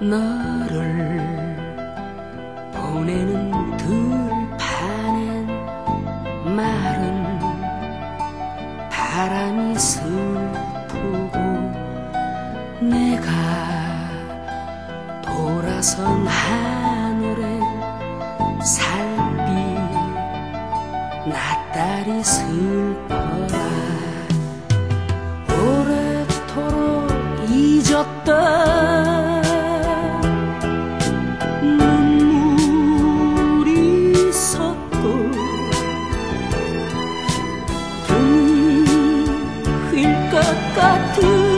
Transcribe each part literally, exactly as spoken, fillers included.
너를 보내는 들판엔 마른 바람이 슬프고 내가 돌아선 하늘엔 살비 낯달이 슬퍼라. 오래도록 잊었던 눈물이 섰고 등이 휠 것 같은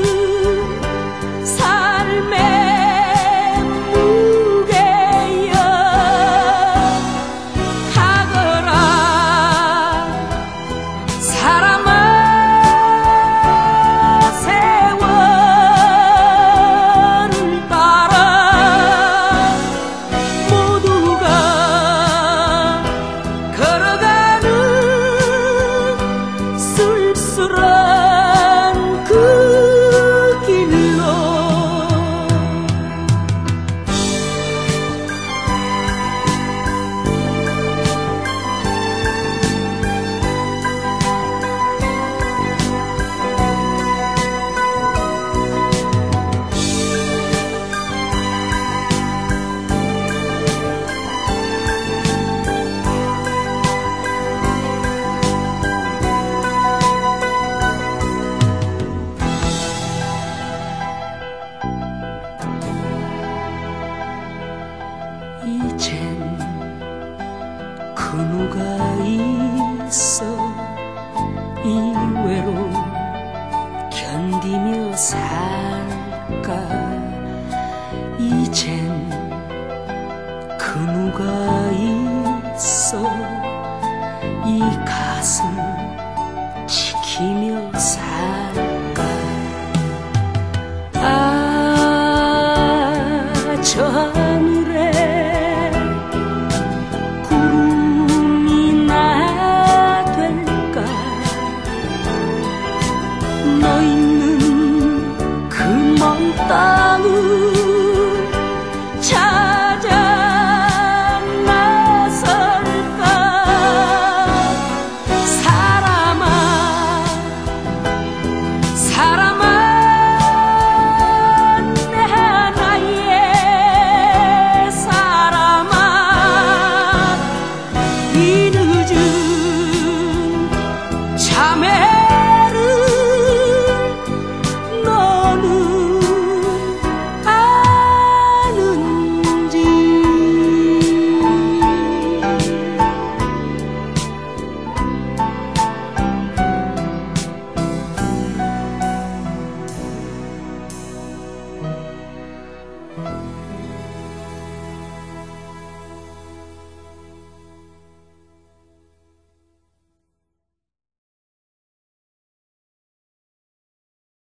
이젠 그 누가 있어 이 외로움 견디며 살까. 이젠 그 누가 있어 이 가슴 지키며 살까. 아, 저 하늘에 너 있는 그 먼 땅